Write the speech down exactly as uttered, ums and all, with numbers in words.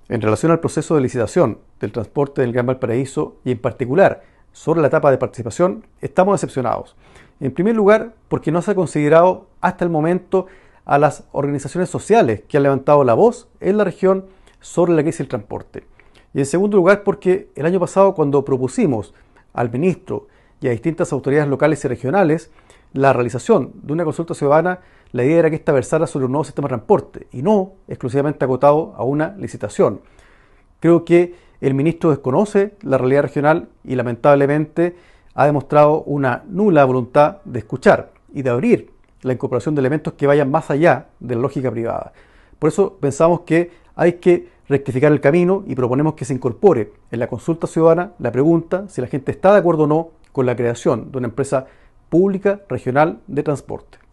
En relación al proceso de licitación del transporte del Gran Valparaíso y en particular sobre la etapa de participación, estamos decepcionados. En primer lugar, porque no se ha considerado hasta el momento a las organizaciones sociales que han levantado la voz en la región sobre la crisis del transporte. Y en segundo lugar, porque el año pasado, cuando propusimos al ministro y a distintas autoridades locales y regionales la realización de una consulta ciudadana, la idea era que esta versara sobre un nuevo sistema de transporte y no exclusivamente acotado a una licitación. Creo que el ministro desconoce la realidad regional y lamentablemente ha demostrado una nula voluntad de escuchar y de abrir la incorporación de elementos que vayan más allá de la lógica privada. Por eso pensamos que hay que rectificar el camino y proponemos que se incorpore en la consulta ciudadana la pregunta si la gente está de acuerdo o no con la creación de una empresa pública regional de transporte.